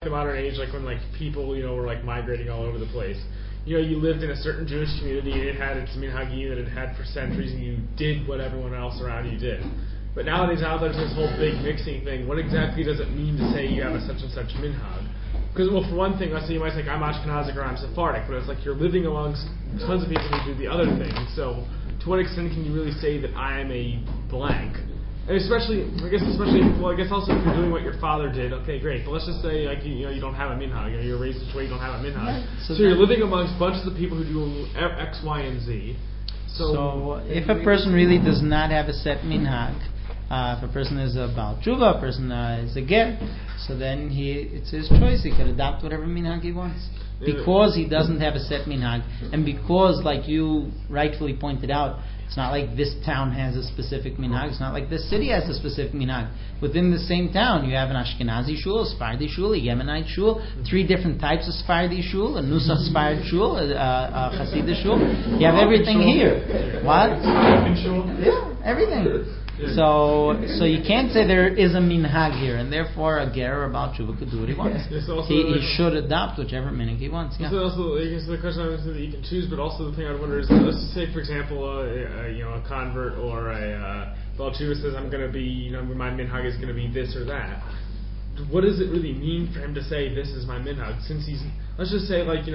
the modern age, like when like people, were like migrating all over the place. You lived in a certain Jewish community, and it had its minhagim that it had for centuries, and you did what everyone else around you did. But nowadays, now there's this whole big mixing thing. What exactly does it mean to say you have a such and such minhag? Because, well, for one thing, let's say you might say, I'm Ashkenazic or I'm Sephardic, but it's like you're living amongst tons of people who do the other thing. So, to what extent can you really say that I am a blank? And especially also if you're doing what your father did, okay, great. But let's just say, like, you don't have a minhag. You're raised this way, you don't have a minhag. Yeah, so you're living amongst bunches of people who do X, Y, and Z. So if a person really does not have a set minhag, if a person is a Baal Tshuva, a person is a Ger, so then it's his choice. He can adopt whatever minhag he wants. Because he doesn't have a set minhag, and because, like you rightfully pointed out, it's not like this town has a specific minhag. It's not like this city has a specific minhag. Within the same town, you have an Ashkenazi shul, a Sephardi shul, a Yemenite shul, 3 different types of Sephardi shul, a Nusach Sephardi shul, a Hasidic shul. You have everything here. What? Yeah, everything. So you can't say there is a minhag here, and therefore a ger or a Baal Tshuva could do what he wants. He should adopt whichever minhag he wants. Yeah. So also, I guess the question I was saying that you can choose, but also the thing I would wonder is, let's just say, for example, a convert or a Baal Tshuva says, I'm going to be, my minhag is going to be this or that. What does it really mean for him to say this is my minhag? Since let's just say, he's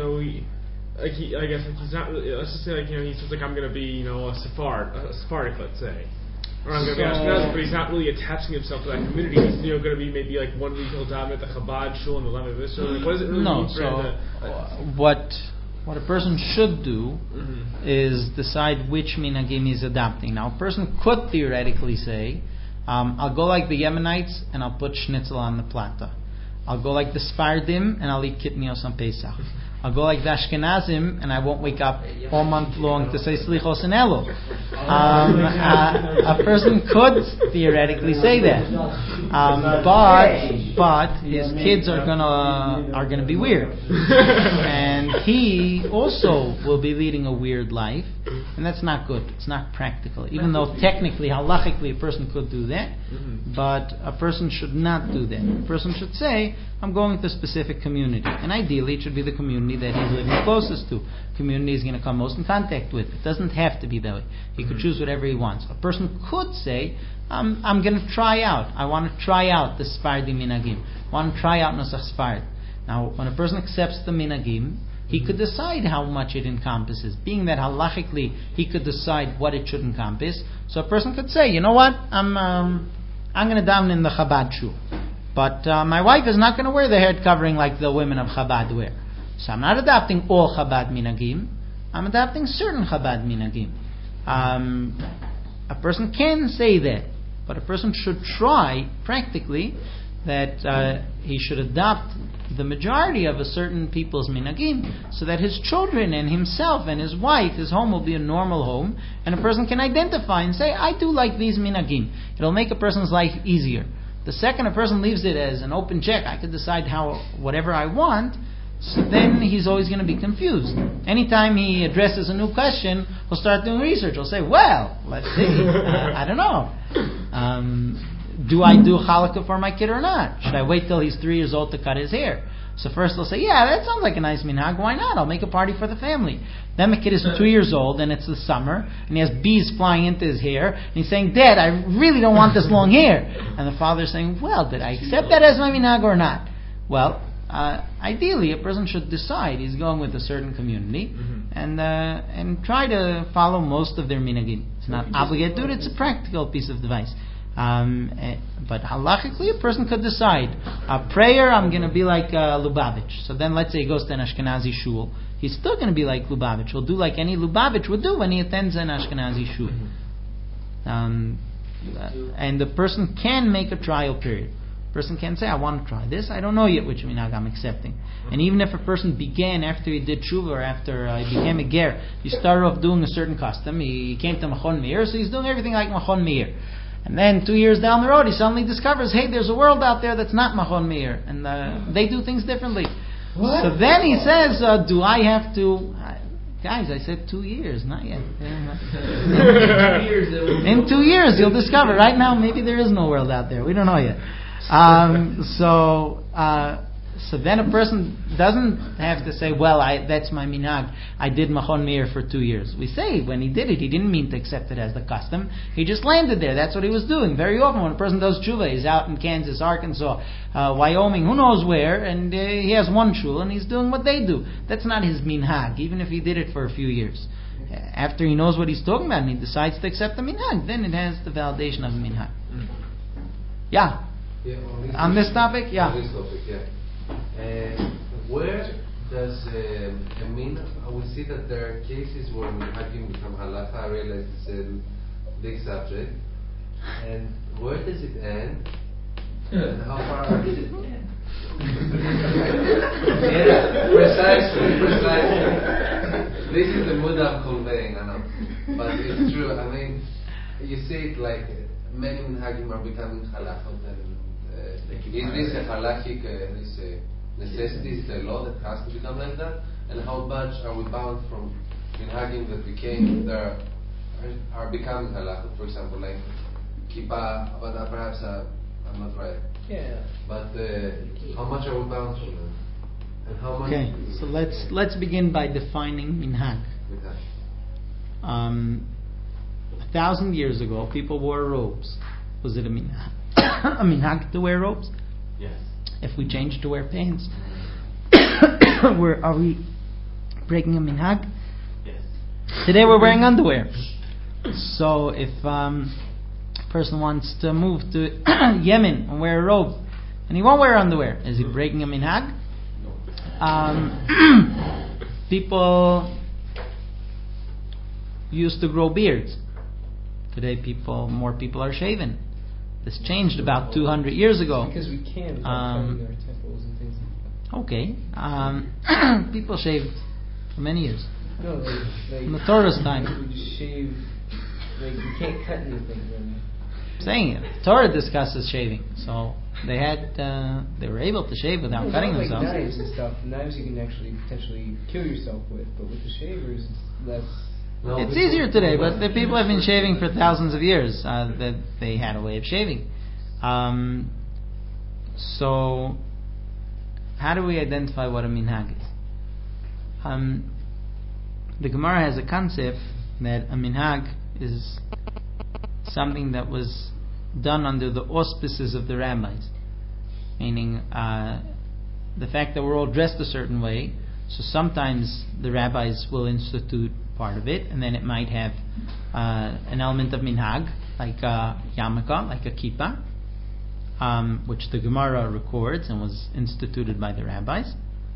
not really, let's just say, he says, I'm going to be, a Sephardic, let's say. Or I'm going to be Ashkenazi, but he's not really attaching himself to that community. He's going to be maybe like 1 week he'll daven at the Chabad shul and the Lama this shul. What does it really mean for him what a person should do is decide which minhagim he's adopting. Now, a person could theoretically say, I'll go like the Yemenites and I'll put schnitzel on the platter. I'll go like the Sfardim and I'll eat kitnios on Pesach. I'll go like the Ashkenazim and I won't wake up all month long to say Slichos and Elul. A person could theoretically say that, but his kids are gonna be weird, and he also will be leading a weird life, and that's not good. It's not practical. Even though technically, halachically, a person could do that, but a person should not do that. A person should say, I'm going to a specific community, and ideally it should be the community that he's living closest to, community he's going to come most in contact with. It doesn't have to be that way. He could choose whatever he wants. A person could say, I'm going to try out. I want to try out the Sephardi minhagim. I want to try out Nusach Sfard. Now, when a person accepts the minhagim, he could decide how much it encompasses. Being that halachically he could decide what it should encompass, so a person could say, you know what, I'm going to daven in the Chabad shul. But my wife is not going to wear the head covering like the women of Chabad wear. So I'm not adopting all Chabad minhagim. I'm adopting certain Chabad minhagim. A person can say that, but a person should try practically that he should adopt the majority of a certain people's minhagim, so that his children and himself and his wife, his home will be a normal home, and a person can identify and say, I do like these minhagim. It'll make a person's life easier. The second a person leaves it as an open check, I could decide whatever I want, so then he's always going to be confused. Anytime he addresses a new question, he'll start doing research. He'll say, well, let's see, I don't know. Do I do Hanukkah for my kid or not? Should I wait till he's 3 years old to cut his hair? So first they'll say, yeah, that sounds like a nice minhag. Why not? I'll make a party for the family. Then the kid is 2 years old and it's the summer and he has bees flying into his hair and he's saying, Dad, I really don't want this long hair. And the father's saying, well, did I accept that as my minhag or not? Well, ideally a person should decide he's going with a certain community and try to follow most of their minhagim. It's not obligated to do it, it's a practical piece of advice. But halachically, a person could decide, prayer, I'm going to be like Lubavitch. So then let's say he goes to an Ashkenazi shul. He's still going to be like Lubavitch. He'll do like any Lubavitch would do when he attends an Ashkenazi shul. And the person can make a trial period. A person can say, I want to try this. I don't know yet which minhag I'm accepting. And even if a person began after he did tshuva or after he became a ger, he started off doing a certain custom. He came to Machon Meir, so he's doing everything like Machon Meir. And then 2 years down the road, he suddenly discovers, hey, there's a world out there that's not Machon Meir, and they do things differently. What? So then he says, do I have to... Guys, I said 2 years, not yet. In 2 years, you'll discover. Right now, maybe there is no world out there. We don't know yet. So then a person doesn't have to say, well, that's my minhag. I did Machon Meir for 2 years. We say when he did it, he didn't mean to accept it as the custom. He just landed there. That's what he was doing. Very often when a person does tshuva, he's out in Kansas, Arkansas, Wyoming, who knows where, and he has one shul and he's doing what they do. That's not his minhag, even if he did it for a few years. After he knows what he's talking about and he decides to accept the minhag, then it has the validation of a minhag. Yeah. On this topic? Yeah. On this topic, yeah. Where does we see that there are cases where minhagim become halacha. I realize it's a big subject. And where does it end? And how far does it end? Yeah, precisely. This is the mood I'm conveying, I know. But it's true. I mean, you see it like many minhagim are becoming halachot. Is this a halachic necessity? Is it a law that has to become like that? And how much are we bound from minhagim that are becoming halachot? For example, like kippah, but perhaps I'm not right. Yeah. But how much are we bound from them? And how much? Okay, so let's begin by defining minhag. 1,000 years ago, people wore robes. Was it a minhag? A minhag to wear robes? Yes. If we change to wear pants, are we breaking a minhag? Yes. Today we're wearing underwear. So if a person wants to move to Yemen and wear a robe, and he won't wear underwear, is he breaking a minhag? People used to grow beards. Today more people are shaven. This changed about 200 years ago. Because we can without cutting our temples and things like Okay. that. People shaved for many years. No, like In the Torah's time. we just shave. Like you can't cut anything. Then. Saying it. The Torah discusses shaving. So they were able to shave without cutting like themselves. knives and stuff. Knives you can actually potentially kill yourself with, but with the shavers, it's less. No, It's easier today, but the people have been shaving for thousands of years. That they had a way of shaving. So, how do we identify what a minhag is? The Gemara has a concept that a minhag is something that was done under the auspices of the rabbis, meaning the fact that we're all dressed a certain way. So sometimes the rabbis will institute part of it, and then it might have an element of minhag, like a yarmulke, like a kippah, which the Gemara records and was instituted by the rabbis.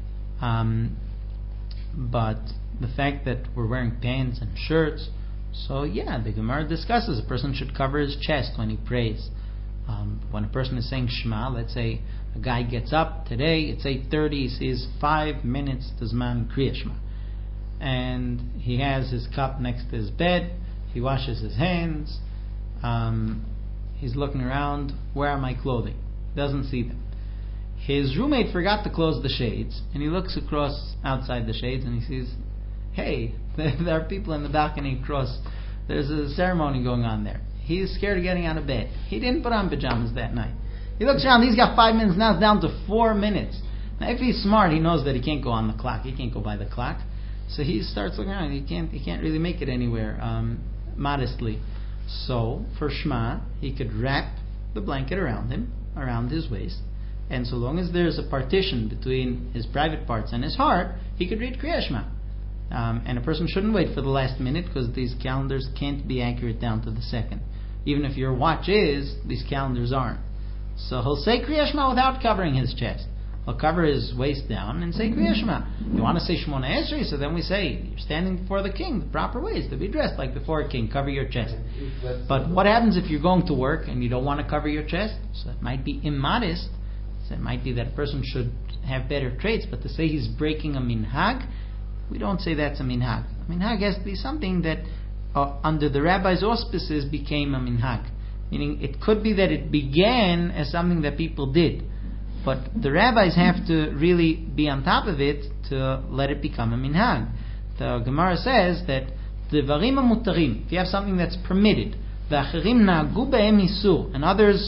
But the fact that we're wearing pants and shirts, so yeah, the Gemara discusses a person should cover his chest when he prays. When a person is saying Shema, let's say a guy gets up today, it's 8:30, he sees 5 minutes to Zman Kriya Shema, and he has his cup next to his bed, he washes his hands, he's looking around, where are my clothing? Doesn't see them. His roommate forgot to close the shades, and he looks across outside the shades and he sees, hey, there are people in the balcony across, there's a ceremony going on there. He's scared of getting out of bed. He didn't put on pajamas that night. He looks around, he's got 5 minutes, now it's down to 4 minutes. Now if he's smart, he knows that he can't go on the clock, he can't go by the clock. So he starts looking around, he can't really make it anywhere modestly. So for Shema, he could wrap the blanket around him, around his waist, and so long as there's a partition between his private parts and his heart, he could read Kriya Shema. And a person shouldn't wait for the last minute, because these calendars can't be accurate down to the second. Even if your watch is, these calendars aren't. So he'll say Kriya Shema without covering his chest. He'll cover his waist down and say Kriya Shema. You want to say Shemona Esrei, so then we say you're standing before the king. The proper way is to be dressed like before a king. Cover your chest. But what happens if you're going to work and you don't want to cover your chest? So it might be immodest. So it might be that a person should have better traits. But to say he's breaking a minhag, we don't say that's a minhag. A minhag has to be something that under the rabbi's auspices became a minhag. Meaning it could be that it began as something that people did, but the rabbis have to really be on top of it to let it become a minhag. The Gemara says that devarim mutarim, if you have something that's permitted, v'acherim na'agu be'em isur, and others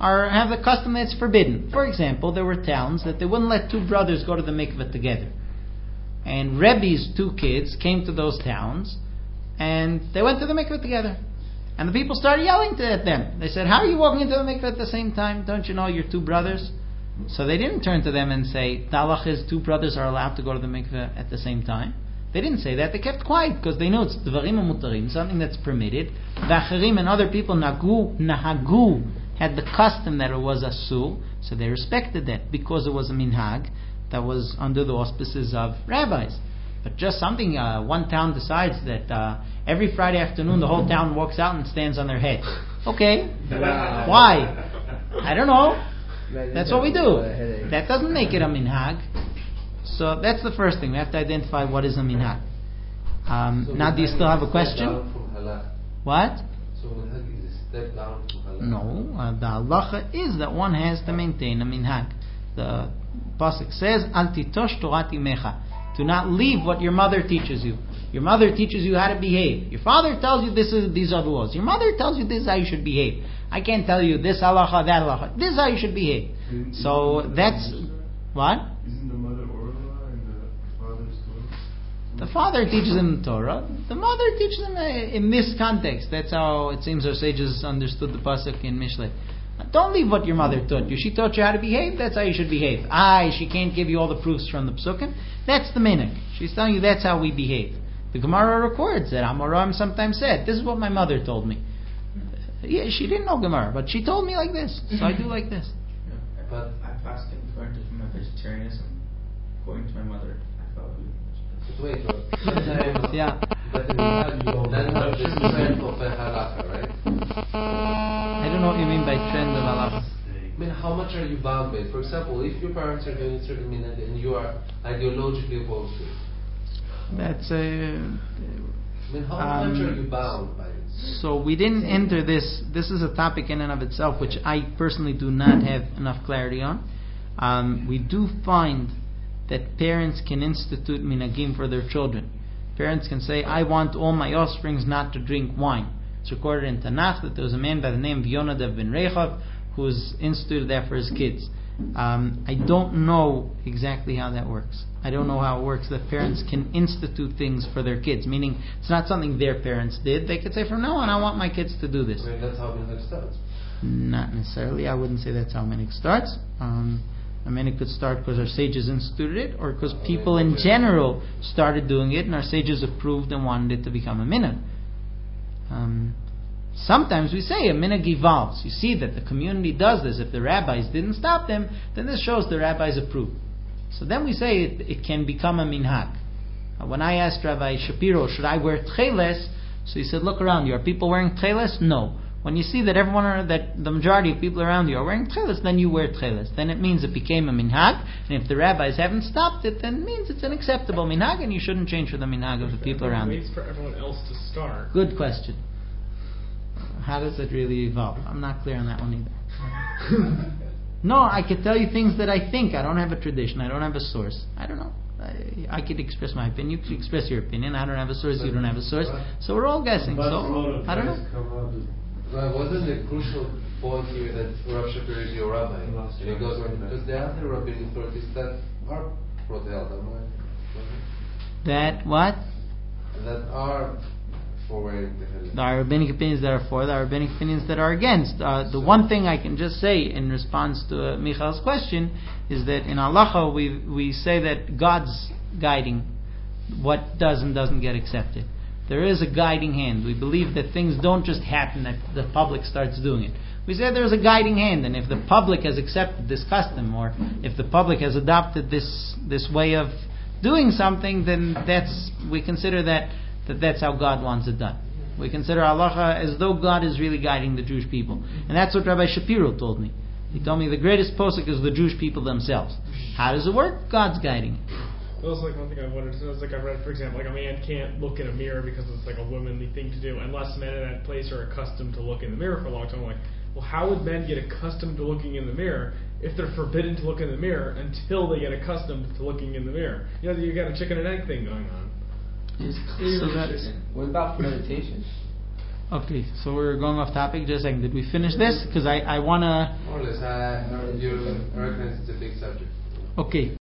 have a custom that's forbidden. For example, there were towns that they wouldn't let two brothers go to the mikveh together. And Rebbe's two kids came to those towns, and they went to the mikveh together. And the people started yelling at them. They said, how are you walking into the mikveh at the same time? Don't you know you're two brothers? So they didn't turn to them and say, the halach is two brothers are allowed to go to the mikveh at the same time. They didn't say that. They kept quiet because they know it's dvarim mutarim, something that's permitted. V'acherim and other people, nahagu, had the custom that it was asur, so they respected that because it was a minhag that was under the auspices of rabbis. But just something, one town decides that every Friday afternoon the whole town walks out and stands on their head. Okay, why? I don't know. That's what we do. That doesn't make it a minhag. So that's the first thing. We have to identify what is a minhag. Now, do you still have a question? What? So minhag is a step down from halakha. No, the halacha is that one has to maintain a minhag. The pasuk says, "Al titosh Torat imecha." Do not leave what your mother teaches you. Your mother teaches you how to behave. Your father tells you these are the laws. Your mother tells you this is how you should behave. I can't tell you this halacha, that halacha. This is how you should behave. So that's what? Isn't the mother oral law and the father's Torah? The father teaches him the Torah. The mother teaches him in this context. That's how it seems our sages understood the pasuk in Mishlei. Don't leave what your mother taught you. She taught you how to behave. That's how you should behave. She can't give you all the proofs from the psukim. That's the minhag. She's telling you that's how we behave. The Gemara records that Amoram sometimes said, "This is what my mother told me." Yeah, she didn't know Gemara, but she told me like this, so I do like this. Yeah, but I fasted according to my vegetarianism. According to my mother, I follow you. But wait, sometimes Yeah. but in minhag you then have the strength of a halakha, right? I don't know what you mean by trend of halacha. I mean, how much are you bound by? For example, if your parents are doing a certain minhag and you are ideologically opposed to it, That's I mean, how much are you bound by it? So we didn't enter this. This is a topic in and of itself, which I personally do not have enough clarity on. We do find that parents can institute minhagim for their children. Parents can say, I want all my offsprings not to drink wine. It's recorded in Tanakh that there was a man by the name of Yonadav ben Rechav who was instituted that for his kids. I don't know exactly how that works. I don't know how it works that parents can institute things for their kids, meaning it's not something their parents did. They could say, from now on, I want my kids to do this. I mean, that's how minhag starts. Not necessarily. I wouldn't say that's how minhag starts. Minhag could start because our sages instituted it, or because people in general started doing it, and our sages approved and wanted it to become a minhag. Sometimes we say a minhag evolves. You see that the community does this. If the rabbis didn't stop them, then this shows the rabbis approve. So then we say it can become a minhag. When I asked Rabbi Shapiro, should I wear tcheles? So he said, look around you. Are people wearing tcheles? No. When you see that that the majority of people around you are wearing tcheles, then you wear tcheles. Then it means it became a minhag. And if the rabbis haven't stopped it, then it means it's an acceptable minhag, and you shouldn't change for the minhag of the people around you. Waits for everyone else to start. Good question. How does it really evolve? I'm not clear on that one either. No, I could tell you things that I think. I don't have a tradition. I don't have a source. I don't know. I could express my opinion. You could express your opinion. I don't have a source. You don't have a source. So we're all guessing. So I don't know. Well, wasn't the crucial point here that Rav Shapiro is your rabbi? And he goes on, because there are other rabbinic authorities that are pro the That what? That are for wearing the helmet. There are rabbinic opinions that are for. There are rabbinic opinions that are against. The one thing I can just say in response to Michal's question is that in halacha we say that God's guiding what does and doesn't get accepted. There is a guiding hand. We believe that things don't just happen that the public starts doing it. We say there's a guiding hand, and if the public has accepted this custom, or if the public has adopted this way of doing something, then we consider that's how God wants it done. We consider halacha as though God is really guiding the Jewish people. And that's what Rabbi Shapiro told me. He told me the greatest posuk is the Jewish people themselves. How does it work? God's guiding it. That was like one thing I wanted to know. I read, for example, like a man can't look in a mirror because it's like a womanly thing to do, unless men in that place are accustomed to look in the mirror for a long time. I'm like, well, how would men get accustomed to looking in the mirror if they're forbidden to look in the mirror until they get accustomed to looking in the mirror? You know, you got a chicken and egg thing going on. What about meditation? Okay, so we're going off topic. Just a second. Did we finish this? Because I want to... More or less, you recognize it's a big subject. Okay.